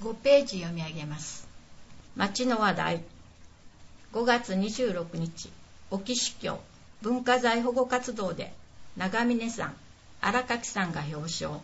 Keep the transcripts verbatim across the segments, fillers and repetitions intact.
ごページ読み上げます。町の話題。ごがつにじゅうろくにち、隠岐司教文化財保護活動で長峰さん、荒垣さんが表彰。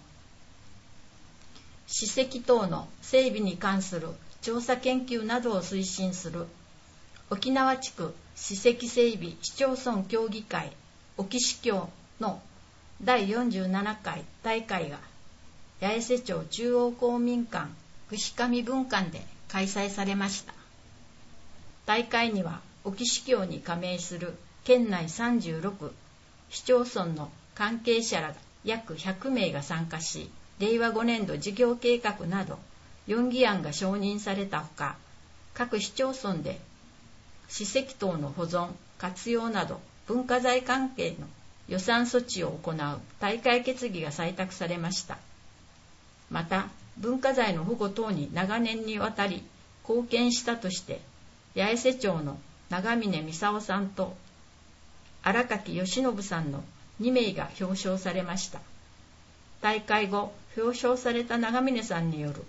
史跡等の整備に関する調査研究などを推進する沖縄地区史跡整備市町村協議会隠岐司教のだいよんじゅうななかい大会が八重瀬町中央公民館串上分館で開催されました。大会には隠岐司教に加盟する県内さんじゅうろく市町村の関係者ら約ひゃくめいが参加し、れいわごねんど事業計画などよんぎあんが承認されたほか、各市町村で史跡等の保存活用など文化財関係の予算措置を行う大会決議が採択されました。また文化財の保護等に長年にわたり貢献したとして八重瀬町の長峰操さんと荒垣義信さんのにめいが表彰されました。大会後、表彰された長峰さんによる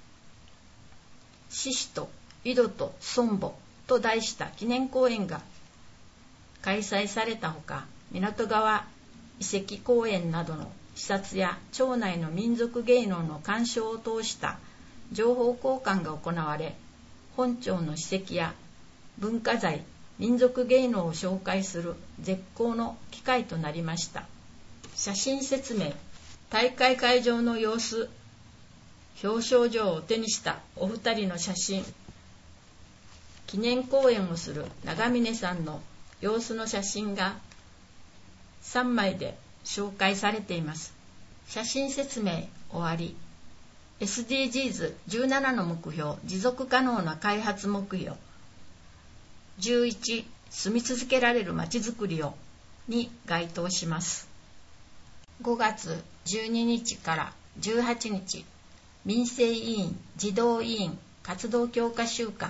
獅子と井戸と孫母と題した記念講演が開催されたほか、港川遺跡公園などの視察や町内の民族芸能の鑑賞を通した情報交換が行われ、本町の史跡や文化財、民族芸能を紹介する絶好の機会となりました。写真説明。大会会場の様子。表彰状を手にしたお二人の写真。記念講演をする長峰さんの様子の写真がさんまいで紹介されています。写真説明終わり。エスディージーズじゅうなな の目標、持続可能な開発目標。じゅういち、住み続けられるまちづくりをに該当します。ごがつじゅうににちからじゅうはちにち、民生委員児童委員活動強化週間。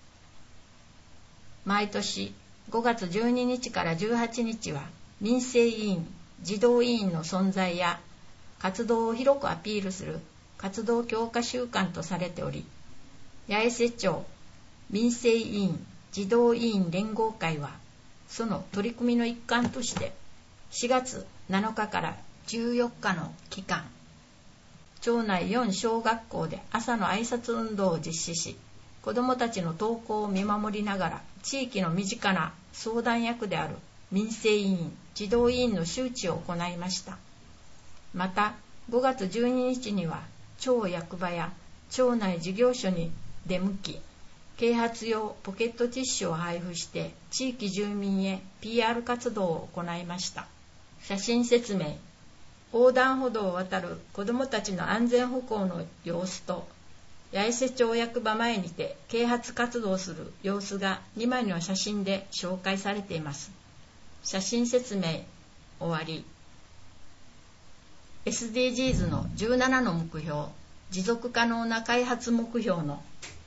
毎年ごがつじゅうににちからじゅうはちにちは民生委員児童委員の存在や活動を広くアピールする活動強化週間とされており、八重瀬町民生委員児童委員連合会はその取り組みの一環としてしがつなのかからじゅうよっかの期間、町内よんしょうがっこうで朝の挨拶運動を実施し、子どもたちの登校を見守りながら地域の身近な相談役である民生委員児童委員の周知を行いました。またごがつじゅうににちには町役場や町内事業所に出向き、啓発用ポケットティッシュを配布して地域住民へ ピーアール 活動を行いました。写真説明。横断歩道を渡る子どもたちの安全歩行の様子と、八重瀬町役場前にて啓発活動する様子がにまいの写真で紹介されています。写真説明終わり。エスディージーズ のじゅうななの目標、持続可能な開発目標の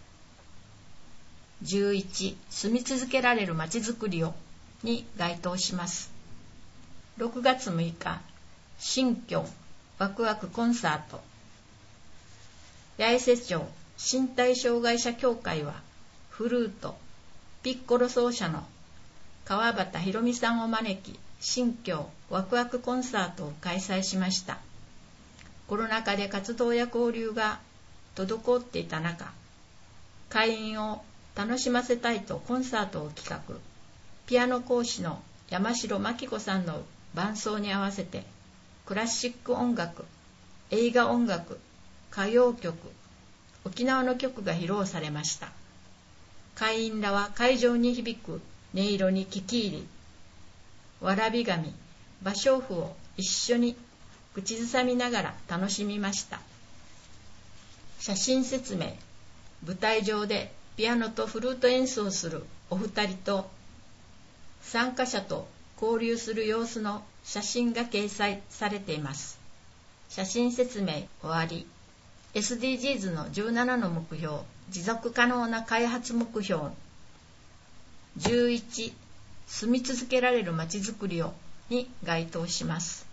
じゅういち、住み続けられるまちづくりをに該当します。ろくがつむいか、新居ワクワクコンサート。八重瀬町身体障害者協会はフルート、ピッコロ奏者の川端博美さんを招き、新居ワクワクコンサートを開催しました。コロナ禍で活動や交流が滞っていた中、会員を楽しませたいとコンサートを企画。ピアノ講師の山城真紀子さんの伴奏に合わせてクラシック音楽、映画音楽、歌謡曲、沖縄の曲が披露されました。会員らは会場に響く音色に聞き入り、わらび紙、芭蕉布を一緒に口ずさみながら楽しみました。写真説明。舞台上でピアノとフルート演奏するお二人と参加者と交流する様子の写真が掲載されています。写真説明終わり。エスディージーズ のじゅうななの目標、持続可能な開発目標じゅういち、住み続けられるまちづくりをに該当します。